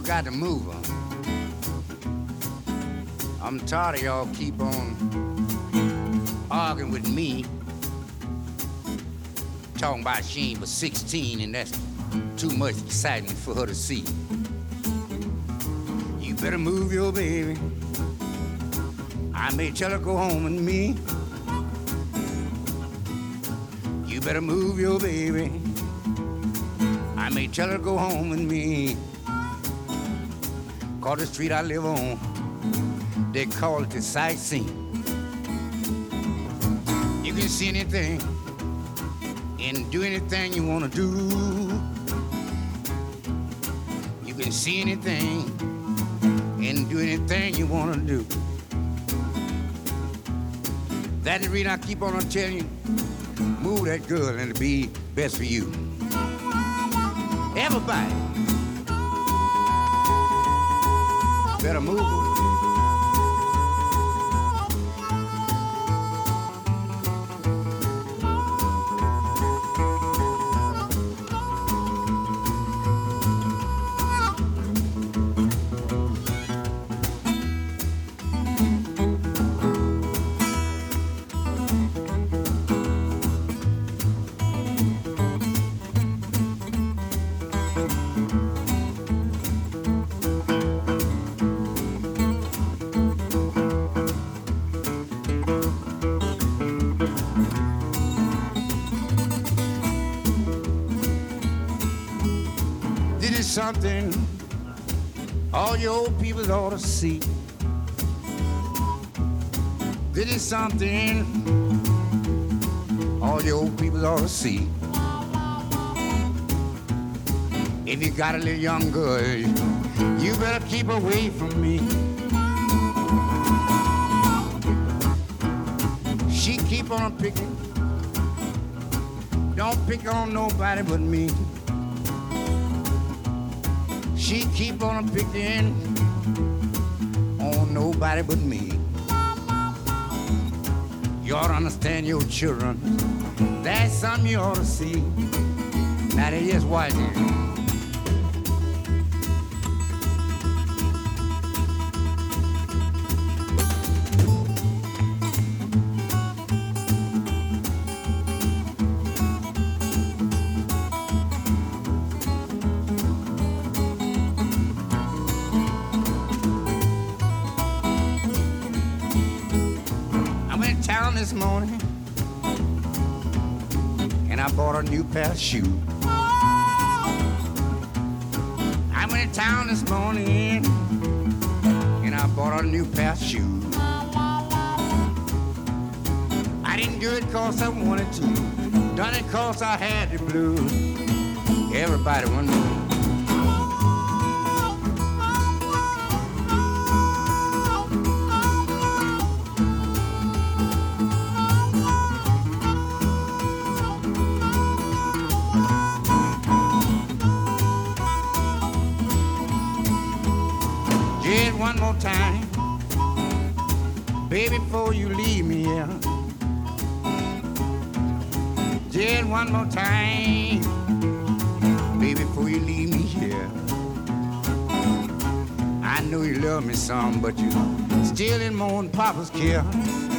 got to move on. I'm tired of y'all keep on arguing with me, talking about she ain't but 16 and that's too much excitement for her to see. You better move your baby. I may tell her go home with me. You better move your baby. I may tell her go home with me. Call the street I live on, they call it the sightseeing. You can see anything and do anything you want to do. You can see anything and do anything you want to do. That's the reason I keep on telling you, move that girl and it'll be best for you. Everybody better move. Something all you old people ought to see. This is something all you old people ought to see. If you got a little young girl, you better keep away from me. She keep on picking, don't pick on nobody but me. She keep on picking on nobody but me. You ought to understand your children. That's something you ought to see. Now they just watch it. This morning, and I bought a new pair of shoes. I went to town this morning, and I bought a new pair of shoes. I didn't do it 'cause I wanted to, done it 'cause I had the blues. Everybody wondering. One more time, baby, before you leave me here. Just one more time, baby, before you leave me here. I know you love me some, but you still in mom and papa's care.